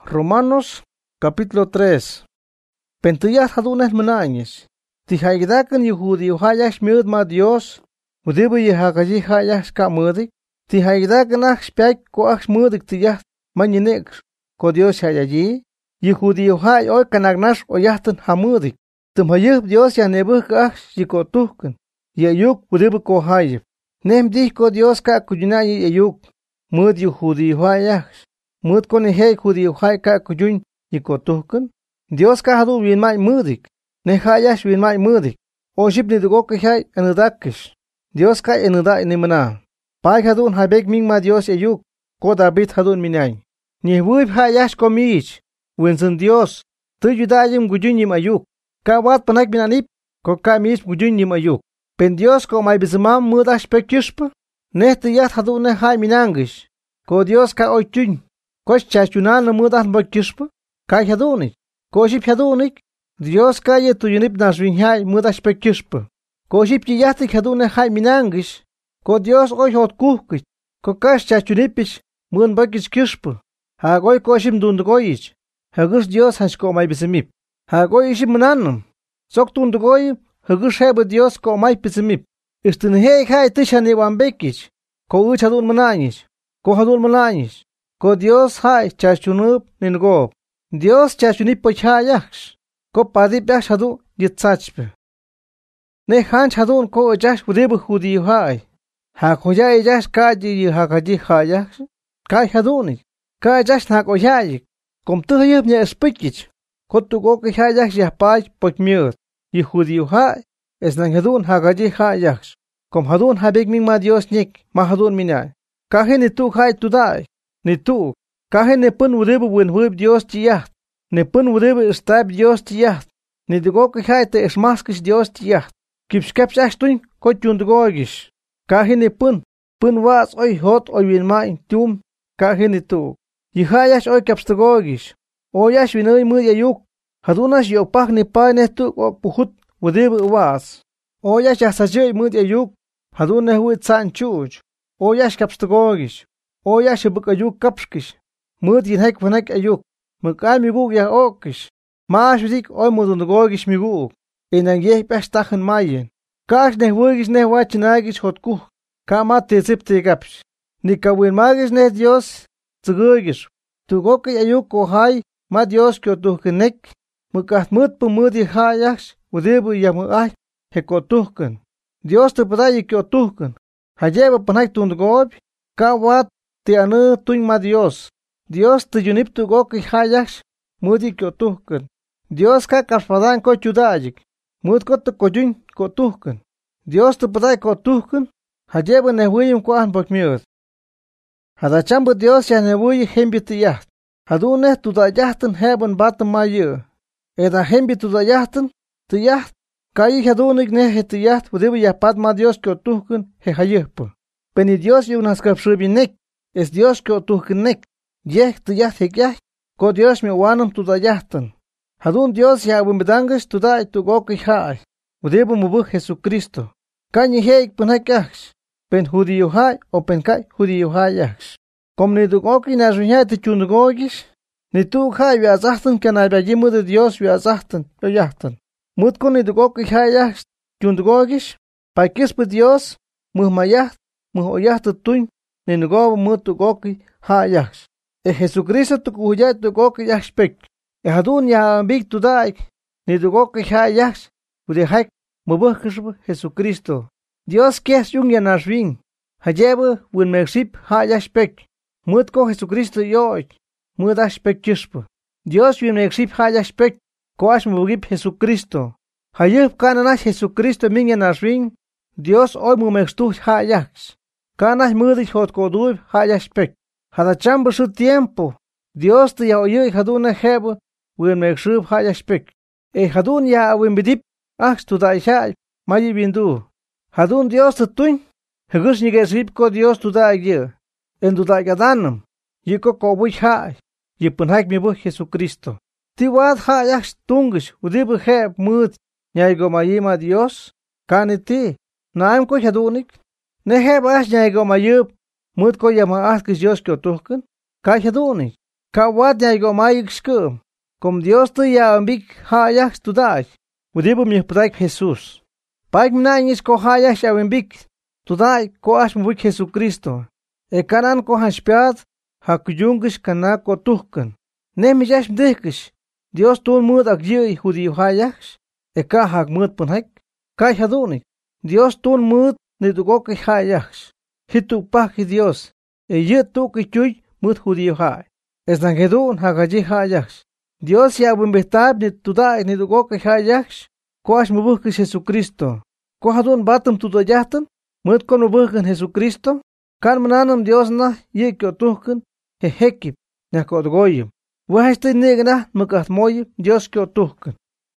Romanos capítulo 3. Pentuyas hadunas menañes. Tihaydakan yuhudi hayash miud ma Dios. Udibu yahakaji hayash ka mudik. Tihaydakan akshpiak ko aksh mudik tiyah manyinek. Ko Dios hayaji. Yuhudi hay oy kanagnash oyahtan hamudik. Tumhayub Dios ya nebuk aksh yikotuhkan. Yayuk udibu ko hayib. Nem ko Dios ka kujinayi yayuk. Mud yuhudi hayash. Mud koni hey judío hay ka kujun yikotuhkan. Dios ka hadu win mai mudik. Ne hayash win mai mudik. O ship ni dugo ke hay enudakish. Dios ka enuda inimana. Pai hadun habek ming ma Dios yayuk. Ko David hadun minay. Ni wuib hayash komich. Winsen Dios. Tu yudayim gujun yim ayuk. Ka wat panak binanip. Ko ka mis gujun yim ayuk. Pen Dios ko mai bizmam mudash pekishpa. Nehti yat hadun ne hay minangish. Ko Dios ka oychun. Kosh chachunan na mudas bakishpa, kai hadunik. Koship hadunik, Dios kaye tuyunip nasvinhai mudas pekishpa. Koship yahtik hadune hai minangish, ko Dios oy hot kuhkich, ko kash chachunipish mun bakish kishpa. Hagoy koshim dundugoyich, hagus Dios hansko mai bisimip. Hagoy ishim mananum, sok dundugoy, hagus heba Dios ko mai bisimip. Istin hei hai tishani wambekich, ko uch hadun mananish, ko hadun mananish. Ko Dios hay chachunup ningob. Dios chachunip pochayaks. Ko padip yash hadu yitsachpe. Ne hanch hadun ko jash udebu judío hay. Hakoyay yash kaji hakaji hayaks. Kai haduni. Kai yash hakoyayik. Kom tuhayub nya spikich. Ko tugo ki hayaks yahpay pochmiut. Y judío hay. Es nang hadun hakaji hayaks. Kom hadun habik ming ma Dios nik. Ma hadun minay. Kahe ni tu hay tudai. Ni tu, kahe ne pun udebu wen wib Dios tiyaht, ne pun udebu istab Dios tiyaht, ne dugo ke haite esmaskish Dios tiyaht, kipskaps ashtuin ko chundgogish, kahe ne pun was oy hot oy win main tum, kahe ne tu, yihayash oy kapstagogish, oyash winoy mudya yuk, hadunash yopach ne pa ne tu ok puhut udebu was, oyash yasajoy mudya yuk, hadunah wit san chuch, oyash kapstagogish. Oya shibuk ayuk kapskish. Mud yinhek vanek ayuk. Mukay miguk ya okish. Maash vidik oy mudungogish miguk. Inang yeh pestachen mayen. Kash neh wugish neh wachinagish hotkuh. Kama tezip tegapsh. Nikawin magish neh Dios tzugogish. Tugoki ayuk kohai ma Dios kyotuhkenek. Mukat mud pu mud yihayaksh. Udebu yamuay hekotuhken. Dios te padayi kyotuhken. Hayeba panak tungobi. Kawat te anu tuñ ma Dios. Dios te yunip tu go ki hayash. Mudi kyo tuhken. Dios ka kaspadan ko chudajik. Mud ko te koyun ko tuhken. Dios te paday ko tuhken. Hajeba nehwiyum ko an bakmiut. Hadachambu Dios ya nehwiyi hembiti yaht. Hadune tu da yahten heben baten ma yu. Eda hembi tu da yahten. Tu yaht. Kayi hadunik nehe tu yaht. Udibu yapat ma Dios kyo tuhken he hayihpu. Peni Dios yunas kapshubinek. Es Dios que otuhkenek. Yeh tu yah hekyah. Ko Dios mi wanam tu da yahtan. Hadun Dios ya wimbedangish tu da tu goki hay. Udebu mubu Jesucristo. Kanyi heik penhakaks. Pen judío hay o pen kai judío hayaks. Kom ni tu goki nasrunyay te chundugogish. Ni tu hay viazahtan kanaybayimu de Dios viazahtan yo yahtan. Mutko ni tu goki hayaks chundugogish. Paikispe Dios muhmayaht muhoyahta tuñ. Ningob mutu goki hayash. Jesucristo tu kuyay tu goki yashpek. Hadun ya big tu daik. Ni tu goki hayash. Ude haik mubuhkishb Jesucristo. Dios kes yung yanashwin. Hajebu win meksip hayashpek. Mutko Jesucristo yoik. Mudashpek kishp. Dios win meksip hayashpek. Koash mubugip Jesucristo. Hayub kananash Jesucristo min yanashwin. Dios oy mumekstu hayash. Kanas mudik hot kodub hayashpek. Hadachambu su tiempo. Dios te ya oye haduna hebu. Win mekshub hayashpek. Hadun ya win bidip. Ach tu da ishay. Mayi bindu. Hadun Dios te tuin. Hegus nigesip ko Dios tu da ye. En tu da gadanum. Yiko kobuch hay. Yipunhak mibu Jesucristo. Tiwad hayash tungish. Udibu heb mud. Nyaigo mayima Dios. Kaniti. Naim ko hadunik. Neheb as nyaigo mayub. Mut ko yama askis Dios kyo tuhken. Kai haduni. Kawat yaigo mayikshkum. Como Dios te ya ambik hayax tudai. Udibu mi pdaik Jesús. Paik mnañis ko hayax awimbik. Tudai ko ash mubik Jesucristo. E kanan ko hanspiad. Hakuyungish kana ko tuhkan. Nemi yash mdihkish. Dios tun mud agyui judío hayax. E ka hak mud punhaik. Kai hadunik. Dios tun mud nidugoki hayax. Hituk paki Dios. E yituk ichuy mud judío hay. Es nangedun hagaji hayax. Dios ya bumbetab ni tudai nidugoki hayax. Ko ash mubukis Jesucristo. Ko hadun batum tudayahtan. Mud kon mubukin Jesucristo. Kan mananam Dios na yikyo tuhkan. Hekip. Nakodgoyim. Wahiste negna mukat moyim Dios kyo tuhkan.